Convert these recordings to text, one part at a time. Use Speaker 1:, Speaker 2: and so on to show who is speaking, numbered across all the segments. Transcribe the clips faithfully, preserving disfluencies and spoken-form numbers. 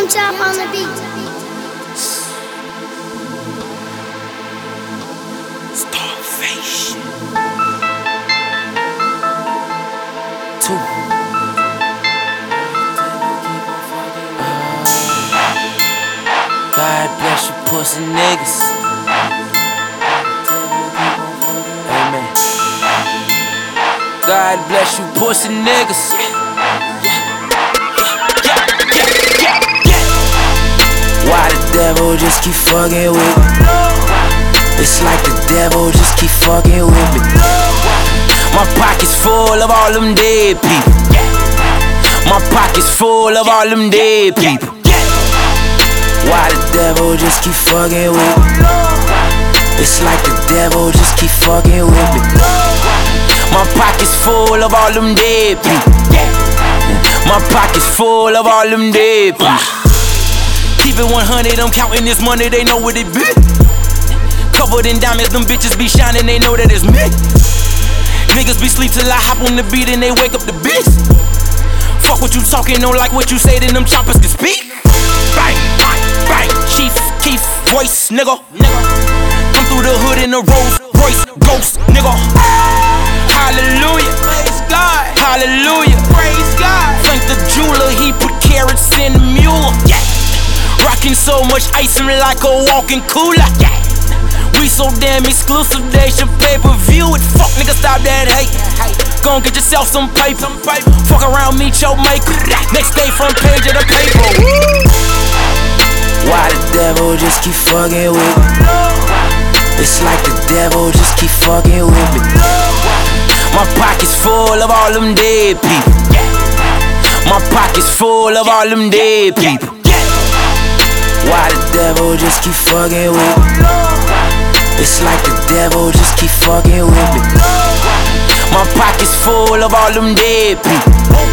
Speaker 1: Young Chop on the beat.
Speaker 2: Starvation. Two. God bless you, pussy niggas. Amen. God bless you, pussy niggas. Why the devil just keep fucking with me? It's like the devil just keep fucking with me. My pocket's full of all them dead people. My pocket's full of all them dead people. Why the devil just keep fucking with me? It's like the devil just keep fucking with me. My pocket's full of all them dead people. My pocket's full of all them dead people. Keep it one hundred, I'm counting this money, they know what it be. Covered in diamonds, them bitches be shining, they know that it's me. Niggas be sleep till I hop on the beat and they wake up the bitch. Fuck what you talking, don't like what you say, then them choppers can speak. Bang, bang, bang, Chief Keef voice, nigga. Come through the hood in a Rolls Royce ghost, nigga. Hallelujah, praise God. Hallelujah, praise God. Frank the jeweler, he put carrots in the mule. Yeah. Rockin' so much ice, I'm like a walking cooler. Yeah. We so damn exclusive, they should pay-per-view it. Fuck nigga, stop that hate. Gon' get yourself some paper. Fuck around, meet your maker. Next day, front page of the paper. Woo. Why the devil just keep fucking with me? It's like the devil just keep fucking with me. My pocket's full of all them dead people. My pocket's full of all them dead people. Why the devil just keep fucking with me? It's like the devil just keep fucking with me. My pocket's full of all them dead people.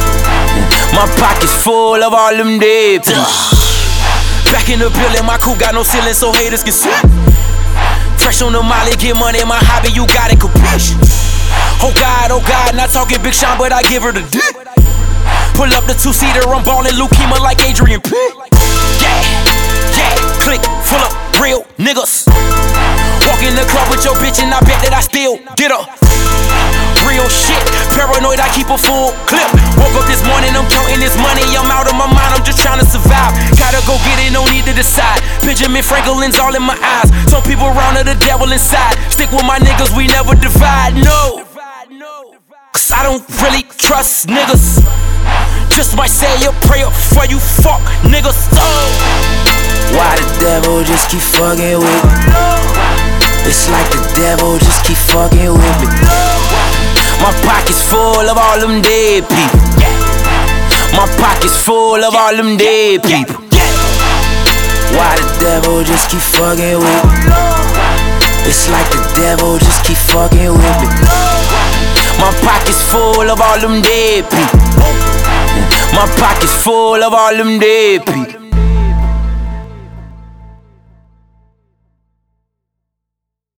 Speaker 2: My pocket's full of all them dead people. Back in the building, my coupe got no ceiling so haters can see. Fresh on the molly, get money, my hobby, you got it, capiche. Oh God, oh God, not talking Big Sean, but I give her the dick. Pull up the two-seater, I'm ballin' leukemia like Adrian Pitt. Yeah, yeah, click full of real niggas. Walk in the club with your bitch and I bet that I still get her. Real shit, paranoid, I keep a full clip. Woke up this morning, I'm counting this money. I'm out of my mind, I'm just trying to survive. Gotta go get it, no need to decide. Benjamin Franklin's all in my eyes. Some people around are the devil inside. Stick with my niggas, we never divide, no. Cause I don't really trust niggas. Just might say a prayer for you fuck niggas. Oh. Why the devil just keep fucking with me? It's like the devil just keep fucking with me. My pocket's full of all them dead people. My pocket's full of all them dead people. Why the devil just keep fucking with me? It's like the devil just keep fucking with me. My pocket's full of all them dead people. My pocket's full of all them dead people.